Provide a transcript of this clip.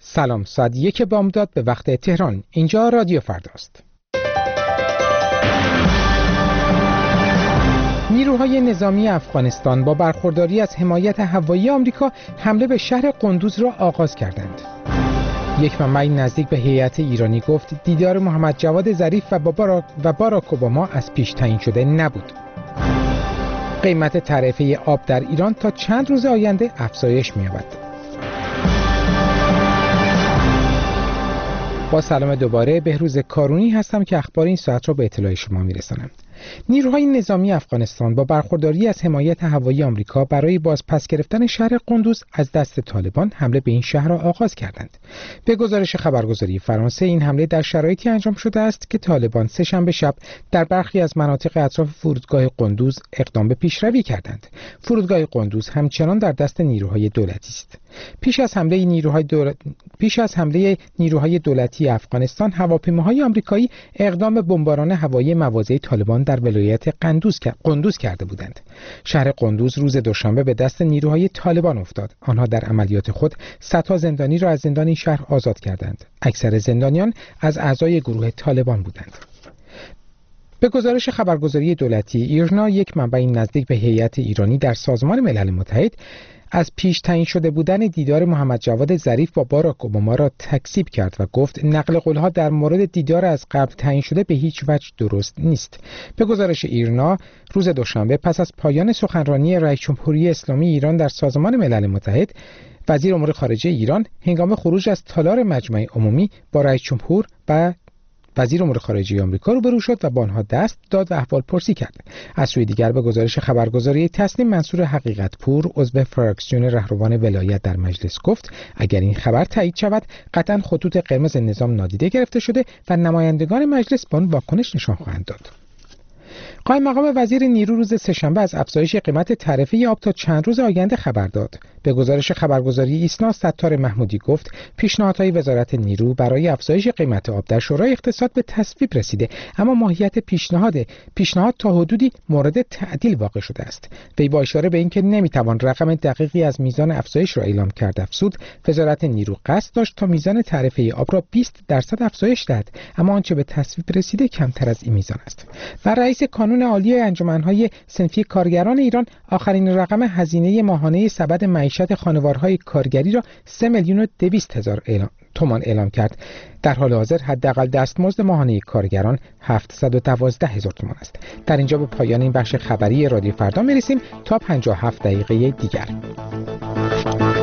سلام، ساعت 1 بامداد به وقت تهران. اینجا رادیو فرداست. نیروهای نظامی افغانستان با برخورداری از حمایت هوایی آمریکا حمله به شهر قندوز را آغاز کردند. یک منبع نزدیک به هیئت ایرانی گفت دیدار محمد جواد ظریف و باراک اوباما از پیش تعیین شده نبود. قیمت تعرفه آب در ایران تا چند روز آینده افزایش می‌یابد. با سلام دوباره، بهروز کارونی هستم که اخبار این ساعت را به اطلاع شما میرسانم. نیروهای نظامی افغانستان با برخورداری از حمایت هوایی آمریکا برای بازپس گرفتن شهر قندوز از دست طالبان حمله به این شهر را آغاز کردند. به گزارش خبرگزاری فرانسه، این حمله در شرایطی انجام شده است که طالبان سه‌شنبه شب در برخی از مناطق اطراف فرودگاه قندوز اقدام به پیشروی کردند. فرودگاه قندوز همچنان در دست نیروهای دولتی است. پیش از حمله نیروهای دولتی افغانستان، هواپیماهای آمریکایی اقدام به بمباران هوایی مواضع طالبان در ولایت قندوز کرده بودند. شهر قندوز روز دوشنبه به دست نیروهای طالبان افتاد. آنها در عملیات خود صدها زندانی را از زندان این شهر آزاد کردند. اکثر زندانیان از اعضای گروه طالبان بودند. به گزارش خبرگزاری دولتی ایرنا، یک منبع نزدیک به هیئت ایرانی در سازمان ملل متحد از پیش تعیین شده بودن دیدار محمد جواد ظریف با باراک اوباما را تکذیب کرد و گفت نقل قول‌ها در مورد دیدار از قبل تعیین شده به هیچ وجه درست نیست. به گزارش ایرنا، روز دوشنبه پس از پایان سخنرانی رئیس جمهوری اسلامی ایران در سازمان ملل متحد، وزیر امور خارجه ایران هنگام خروج از تالار مجمع عمومی با رئیس جمهور و وزیر امور خارجه آمریکا روبرو شد و با آنها دست داد و احوال پرسی کرد. از سوی دیگر به گزارش خبرگزاری تسنیم، منصور حقیقت‌پور، عضو فراکسیون رهروان ولایت در مجلس گفت اگر این خبر تایید شود قطعاً خطوط قرمز نظام نادیده گرفته شده و نمایندگان مجلس به آن واکنش نشان خواهند داد. قائم مقام وزیر نیرو روز سه‌شنبه از افزایش قیمت تعرفه آب تا چند روز آینده خبر داد. به گزارش خبرگزاری ایسنا، ستار محمودی گفت پیشنهادهای وزارت نیرو برای افزایش قیمت آب در شورای اقتصاد به تصویب رسیده، اما ماهیت پیشنهاد تا حدودی مورد تعدیل واقع شده است. وی با اشاره به اینکه نمیتوان رقم دقیقی از میزان افزایش را اعلام کرد افزود وزارت نیرو قصد داشت تا میزان تعرفه آب را 20% افزایش دهد، اما آنچه به تصویب رسیده کمتر از این میزان است. و رئیس کانون عالی انجمن‌های صنفی کارگران ایران آخرین رقم هزینه ماهانه سبد معیشت خانوارهای کارگری را 3,200,000 تومان اعلام کرد. در حال حاضر حداقل دستمزد ماهانه کارگران 712,000 تومان است. در اینجا به پایان این بخش خبری رادیو فردا میرسیم تا 57 دقیقه دیگر.